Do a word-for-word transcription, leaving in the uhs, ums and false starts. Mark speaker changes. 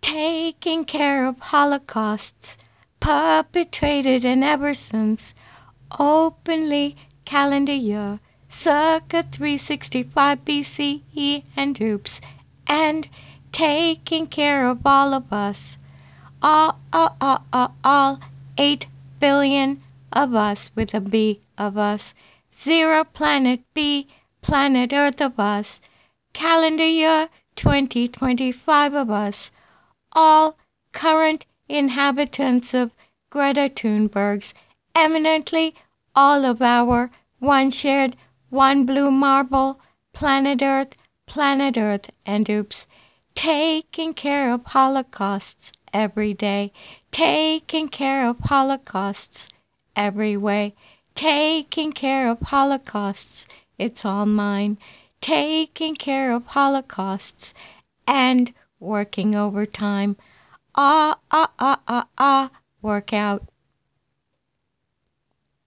Speaker 1: taking care of holocausts perpetrated and ever since openly calendar year circa three sixty-five B C E and oops, and taking care of all of us, all, all, all, all, all eight billion of us with a B of us, zero planet B, planet Earth of us, calendar year twenty twenty-five of us, all current inhabitants of Greta Thunberg's, eminently all of our one shared, one blue marble, planet Earth, planet Earth, and oops, taking care of holocausts every day, taking care of holocausts every way, taking care of holocausts, it's all mine, taking care of holocausts and working overtime. Ah, ah, ah, ah, ah, work out.